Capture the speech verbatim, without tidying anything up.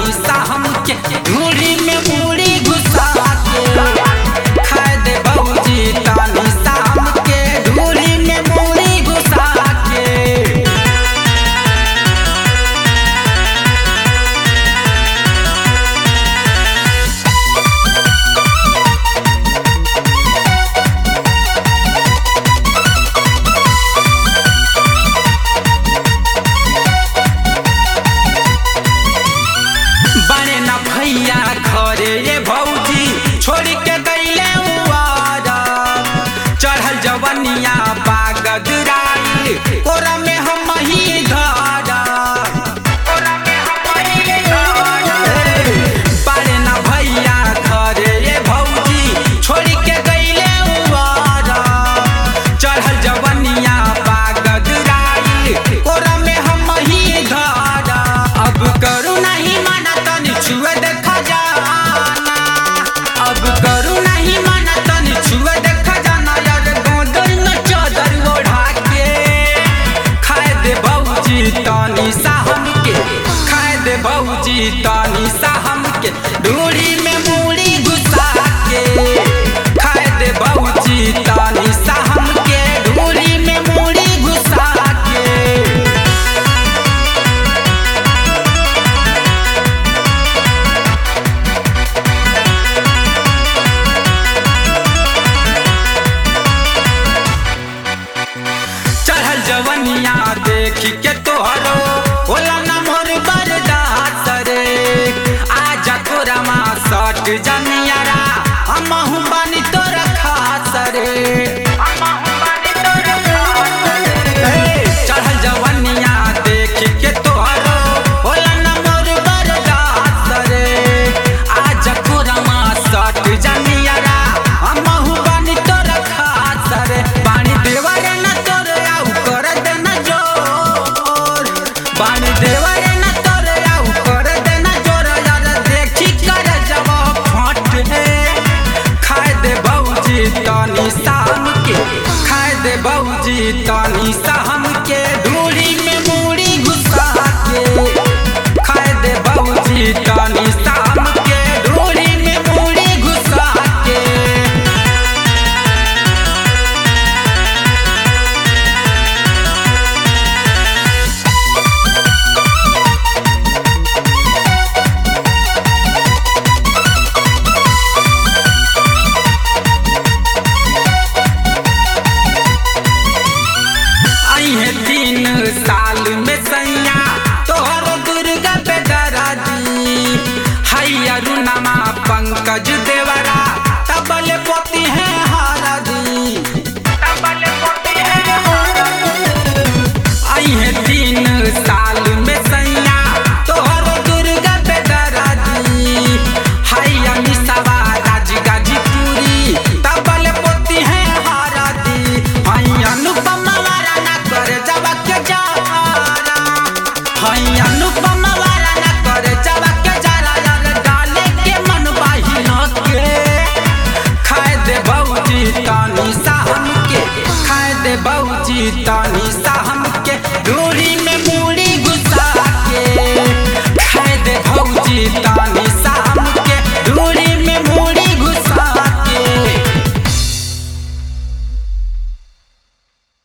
तानी सा हमके ढूढ़ी में मूड़ी घुसा के खाए दे भौजी तानी सा हमके ढूढ़ी में मूड़ी घुसा के। बने न भैया घरे ये भौजी छोड़ के गईले उवारा चढ़ल जवनिया बागदराई कोरा में हम ही धारा बने न भैया घरे ये भौजी छोड़ के गईले उवारा चढ़ल जवनिया बागदराई कोरा में हम ही धारा। अब करू नहीं माना तनी छुए देखा जाना, अब करू नहीं माना तनी छुए देखा जाना यार गोदर में चादर ओढ़ा के खाए दे भौजी तानी सा हमके खाए दे भौजी तानी सा हमके ढूढ़ी में मूड़ी घुसा के खाए दे भौजी तानी सा हमके ढूढ़ी में मूड़ी घुसा के। चढ़ल जवनिया देख के तोहरो होला न मोर बर्दाश्त रे आजा तोरा मा सट जनियारा हमहु बानी तोरा खास रे। चढ़ल जवनिया देख के तोहरो होला न मोर बर्दाश्त रे आजा तोरा मा सट जनियारा हमहु बानी तोरा खास रे। पानी देवरे न तोर आउ कर देना जोर पानी देवरे न तोर आउ कर देना जोर यार देखी कर जब फट है खाए दे भौजी तानी सा हमके खाए दे भौजी तानी सा हमके ढूढ़ी में मूड़ी घुसा के खाए दे भौजी तानी सा हमके ढूढ़ी में मूड़ी घुसा के। आई है तीन साल में सैया तोहर दुर्गा पे डरा दी हैया रुनमा पंकज देवरा तबल पोती है हारा दी आई है तीन साल में सैया तोहर दुर्गा पे डरा दी हैया मिसावा राज गाजीपुरी तबल पोती है हारा दी हैया अनुपमा वाला ना कर जवा के जारा हैया अनुपमा वाला ना कर जवा के जारा यार डाले के मन बाही न के खाए दे भौजी तानी सा हमके खाए दे भौजी तानी सा हमके